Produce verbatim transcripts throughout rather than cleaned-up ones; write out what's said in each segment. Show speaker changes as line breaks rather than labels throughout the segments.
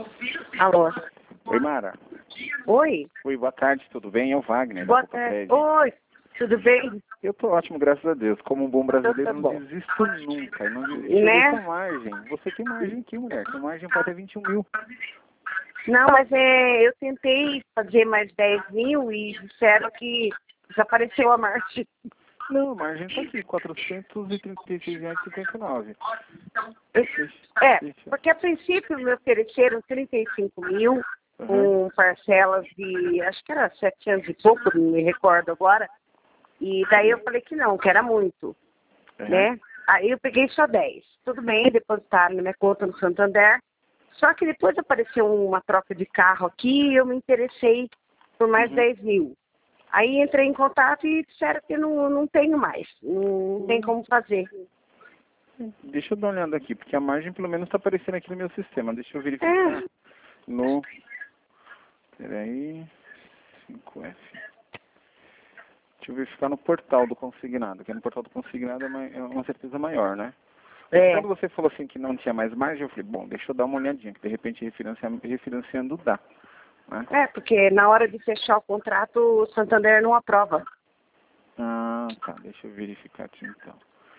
Alô?
Oi, Mara.
Oi?
Oi, boa tarde, tudo bem? É o Wagner.
Boa
da
tarde.
Copapred.
Oi, tudo bem?
Eu tô ótimo, graças a Deus. Como um bom brasileiro,
Tá
não
bom.
desisto nunca. Não des- Deixa eu ver
Né?
sua margem. Você tem margem aqui, mulher. Tem margem para até vinte e um mil.
Não, mas é, eu tentei fazer mais dez mil e disseram que desapareceu a margem.
Não, a margem tá aqui, quatrocentos e trinta e seis reais e cinquenta e nove.
É,
Deixa.
porque a princípio me ofereceram trinta e cinco mil
Uhum.
com parcelas de, acho que era setecentos e pouco, não me recordo agora. E daí eu falei que não, que era muito,
Uhum.
né? Aí eu peguei só dez. Tudo bem, depositaram na minha conta no Santander. Só que depois apareceu uma troca de carro aqui e eu me interessei por mais
Uhum.
dez mil. Aí entrei em contato e disseram que não, não tenho mais, não, não tem como fazer.
Deixa eu dar uma olhada aqui, porque a margem pelo menos está aparecendo aqui no meu sistema. Deixa eu verificar
É,
no... Peraí... cinco F. Deixa eu verificar no portal do consignado, que no portal do consignado é uma, é uma certeza maior, né? Porque
é,
quando você falou assim que não tinha mais margem, eu falei, bom, deixa eu dar uma olhadinha, que de repente refinanciando, refinanciando dá. Né?
é, porque na hora de fechar o contrato o Santander não aprova.
Ah, tá, deixa eu verificar aqui então.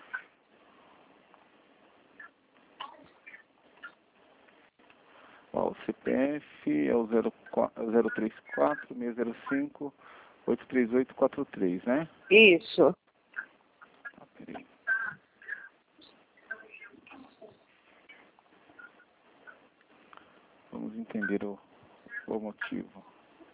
Ó, o C P F é o zero três quatro, seis zero cinco, oito três oito quatro três, né?
Isso.
Tá, peraí. Vamos entender o, o motivo.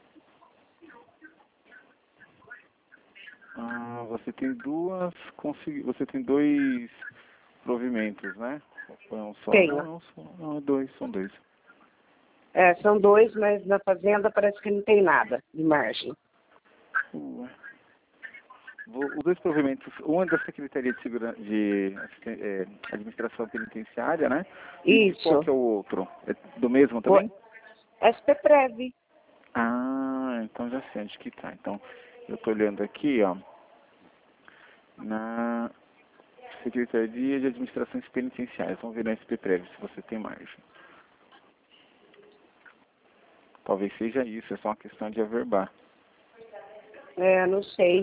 Ah, você tem duas, consegui, você tem dois provimentos, né? Ou é um só?
Tenho.
Não, é um só. Não, é dois, são dois.
É, são dois, mas na fazenda parece que não tem nada de margem.
Ué. Vou- Os dois provimentos, um é da Secretaria de, Segura, de Assisten- é, Administração Penitenciária, né? E de qual
Isso.
que é o outro? É do mesmo
O
também?
S P Prev.
Ah, então já sei onde que tá. Então, eu tô olhando aqui, ó, na Secretaria de Administrações Penitenciárias. Vamos ver no S P Prev se você tem margem. Talvez seja isso, é só uma questão de averbar.
É, não sei.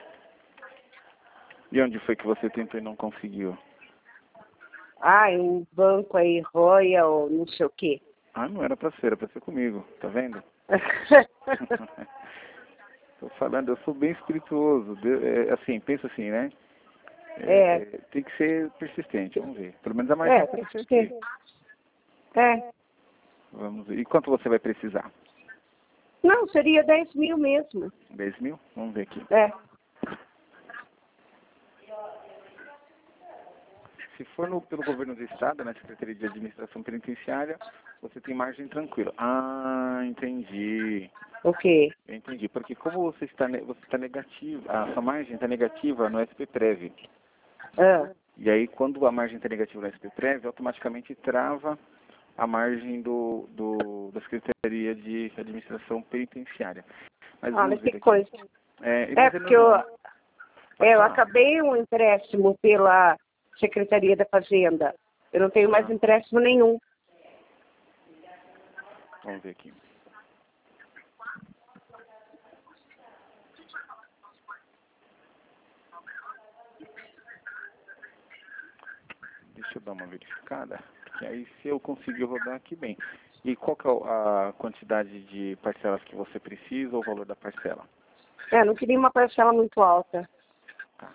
E onde foi que você tentou e não conseguiu?
Ah, um banco aí, Royal, não sei o quê.
Ah, não era pra ser, era pra ser comigo, tá vendo? Tô falando, eu sou bem espirituoso. De- é, assim, pensa assim, né? É,
É,
tem que ser persistente, vamos ver. Pelo menos a margem
é, tem
apareceu
que
aqui.
ser. É.
Vamos ver. E quanto você vai precisar?
Não, seria dez mil mesmo.
dez mil? Vamos ver aqui.
É.
Se for no, pelo governo do estado, na Secretaria de Administração Penitenciária, você tem margem tranquila. Ah, entendi.
O quê?
Eu entendi. Porque como você está, ne- você está negativo, a sua margem está negativa no S P Prev.
Ah,
E aí, quando a margem está negativa no S P Prev, automaticamente trava a margem do, do, da Secretaria de Administração Penitenciária. Mas
olha
vamos ver
que
aqui.
coisa.
É,
É,
mas é
porque eu,
normal. Pode
é, eu
falar.
acabei um empréstimo pela Secretaria da Fazenda. Eu não tenho mais
Ah,
empréstimo nenhum.
vamos ver aqui. Deixa eu dar uma verificada, porque aí se eu conseguir rodar aqui bem. E qual que é a quantidade de parcelas que você precisa ou o valor da parcela?
É, não queria uma parcela muito alta.
Tá.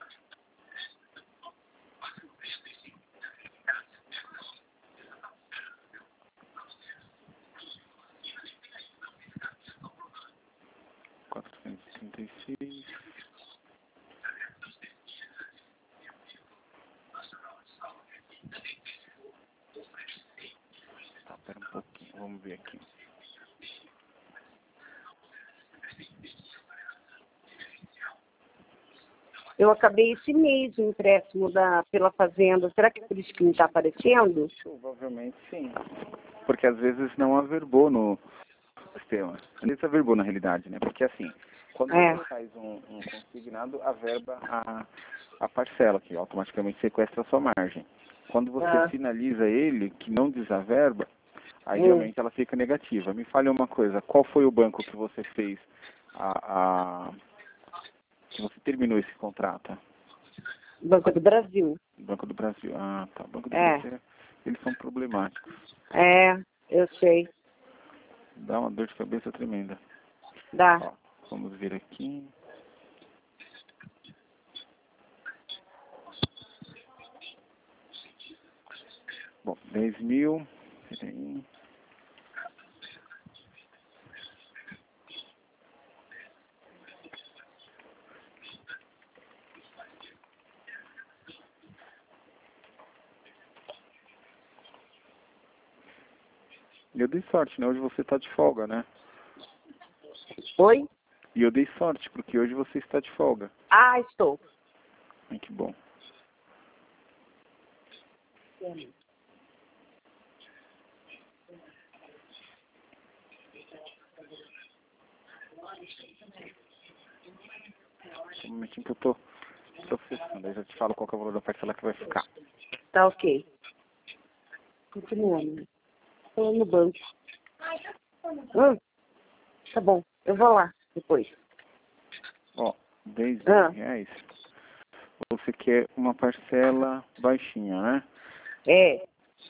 quatrocentos e trinta e seis. Tá, pera um pouquinho, vamos ver aqui.
Eu acabei esse mês o empréstimo da, pela Fazenda. Será que é por isso que não está aparecendo?
Provavelmente sim. Porque às vezes não averbou no sistema. Às vezes averbou na realidade, né? Porque assim, quando
É.
você faz um, um consignado, averba a, a parcela, que automaticamente sequestra a sua margem. Quando você
Ah,
finaliza ele, que não desaverba, Aí
Hum.
realmente ela fica negativa. Me fale uma coisa, qual foi o banco que você fez a, a que você terminou esse contrato?
Banco do Brasil.
Banco do Brasil. Ah, tá. Banco do
É.
Brasil, eles são problemáticos.
É, eu sei.
Dá uma dor de cabeça tremenda.
Dá.
Ó, vamos ver aqui. Bom, dez mil. Peraí. Eu dei sorte, né? Hoje você está de folga, né?
Oi?
E eu dei sorte, porque hoje você está de folga.
Ah, estou.
Ai, que bom. Um momentinho que eu tô processando, aí já te falo qual que é o valor da parcela que vai ficar.
Tá ok. Continuando. Estou no banco. Hum, tá bom, eu vou lá depois.
Ó, dez
Ah.
mil reais. Você quer uma parcela baixinha, né?
É.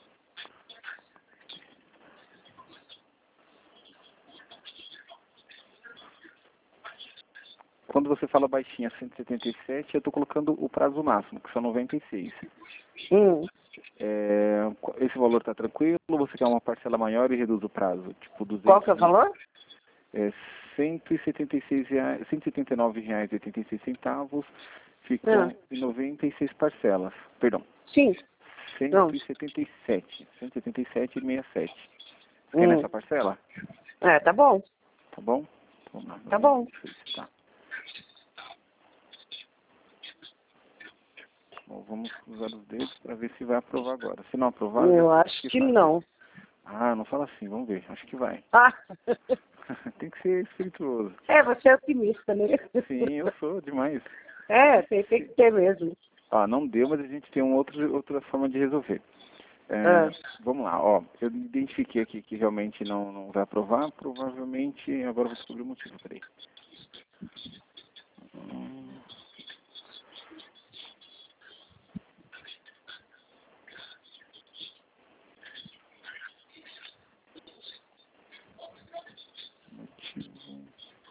Quando você fala baixinha, cento e setenta e sete, eu estou colocando o prazo máximo, que são noventa e seis.
Hum.
É, esse valor está tranquilo ou você quer uma parcela maior e reduz o prazo? Tipo duzentos.
Qual que é o valor?
É cento e setenta e seis reais, cento e setenta e nove reais e oitenta e seis centavos, ficam
Ah.
em noventa e seis parcelas. Perdão.
Sim. Não.
cento e setenta e sete. cento e setenta e sete e sessenta e sete. Você quer
Hum.
nessa parcela?
É, tá bom.
Tá bom? Vamos lá,
Tá bom.
noventa e seis, tá. Bom, vamos cruzar os dedos para ver se vai aprovar agora. Se não aprovar,
Eu
já
acho que
faz.
não.
Ah, não fala assim, vamos ver. Acho que vai.
Ah.
Tem que ser espirituoso.
É, você é otimista, né?
Sim, eu sou demais.
É, tem, tem que ter mesmo.
Ah, não deu, mas a gente tem um outro, outra forma de resolver. É,
Ah.
Vamos lá, ó. Eu identifiquei aqui que realmente não, não vai aprovar. Provavelmente, agora eu vou descobrir o motivo, peraí. Hum. Motivo.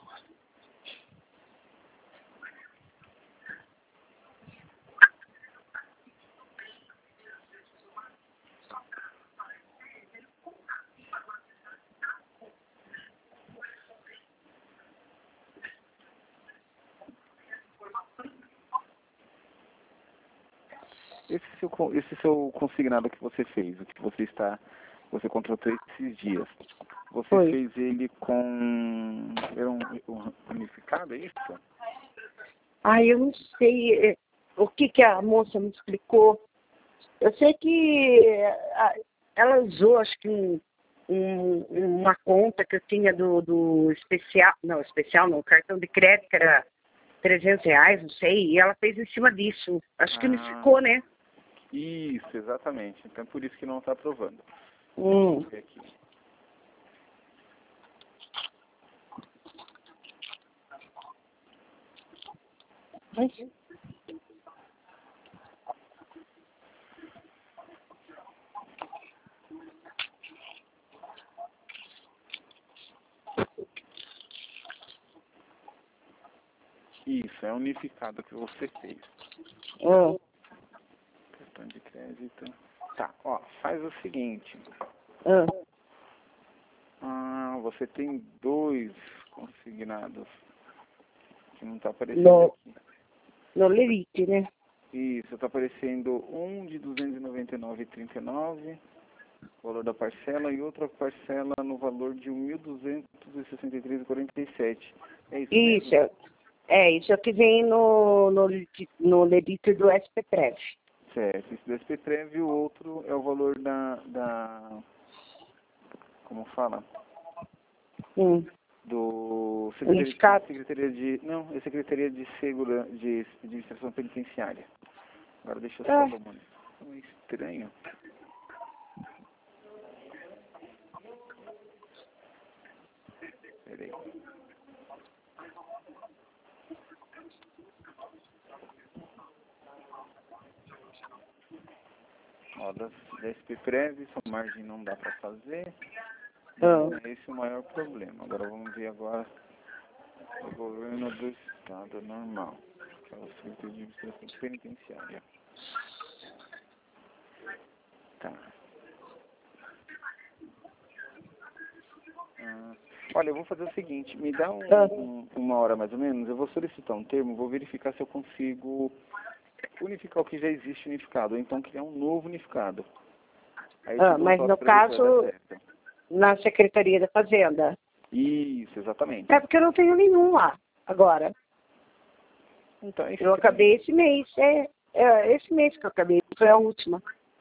Esse seu, con- esse seu consignado que você fez, o que você está, você contratou esses dias, você
Foi.
fez ele com, era um, um unificado, é isso?
Ah, eu não sei eh, o que, que a moça me explicou. Eu sei que eh, a- ela usou, acho que um, um- uma conta que eu tinha do, do especial, não, especial não, cartão de crédito, que era trezentos reais, não sei, e ela fez em cima disso. Acho que
Ah,
unificou, né?
isso, exatamente. Então é por isso que não está aprovando.
Hum.
Deixa eu ver aqui.
Mas,
Isso, é unificado que você fez.
hum.
Cartão de crédito. Tá, ó, faz o seguinte.
Hum.
Ah, você tem dois consignados que não está aparecendo
No,
aqui.
no Lerite, né?
Isso, está aparecendo um de duzentos e noventa e nove reais e trinta e nove centavos, o valor da parcela, e outra parcela no valor de mil duzentos e sessenta e três reais e quarenta e sete centavos. É isso
Isso,
mesmo?
é, isso é o que vem no, no, Lerite- no Lerite do S P Prev.
Certo, esse do S P Prev e o outro é o valor da, da como fala?
Hum.
Do
Unificado.
Secretaria, Secretaria de, não, é Secretaria de Segura, de Administração Penitenciária. Agora deixa eu só
Ah.
dar uma olhada. É estranho. Peraí. Ó, da, da S P Prev, sua margem não dá para fazer. Não
Ah.
é esse o maior problema. Agora vamos ver agora o governo do estado normal, que é o Secretaria de Administração Penitenciária. Tá. Ah, olha, eu vou fazer o seguinte, me dá um, um, uma hora mais ou menos, eu vou solicitar um termo, vou verificar se eu consigo unificar o que já existe unificado, ou então criar um novo unificado. Aí
Ah, mas no caso, na Secretaria da Fazenda.
Isso, exatamente.
É porque eu não tenho nenhum lá, agora.
Então,
eu acabei esse mês, é, é esse mês que eu acabei, foi a última.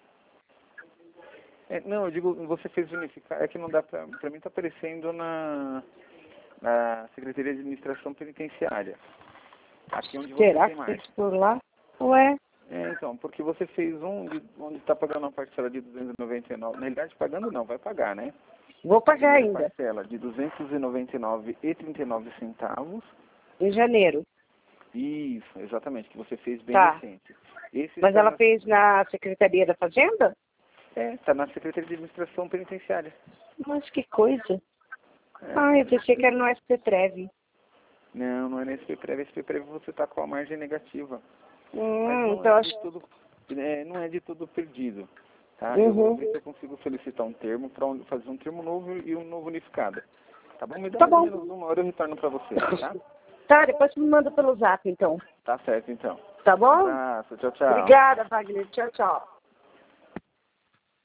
É, não, eu digo, você fez unificar, é que não dá pra, pra mim tá aparecendo na, na Secretaria de Administração Penitenciária. Aqui onde você
Será
tem mais.
que por lá? Ué?
É, então, porque você fez um de, onde está pagando uma parcela de duzentos e noventa e nove, na realidade pagando não, vai pagar, né?
Vou pagar ainda.
Parcela de duzentos e noventa e nove reais e trinta e nove centavos.
Em janeiro.
Isso, exatamente, que você fez bem
tá.
recente. Esse
Mas ela na... fez na Secretaria da Fazenda?
É, está na Secretaria de Administração Penitenciária.
Mas que coisa.
É.
Ah, eu pensei que era no S P Prev.
Não, não é no S P Prev. S P Prev você está com a margem negativa.
Hum,
Mas não,
então
é
acho...
de tudo, é, não é de tudo perdido. Tá?
Uhum.
Eu vou ver se eu consigo solicitar um termo para fazer um termo novo e um novo unificado. Tá bom? Me dá
tá
mais
bom.
ou menos uma hora, eu retorno para você, tá?
Tá, depois me manda pelo zap, então.
Tá certo, então.
Tá bom?
Um abraço, tchau, tchau.
Obrigada, Wagner. Tchau, tchau.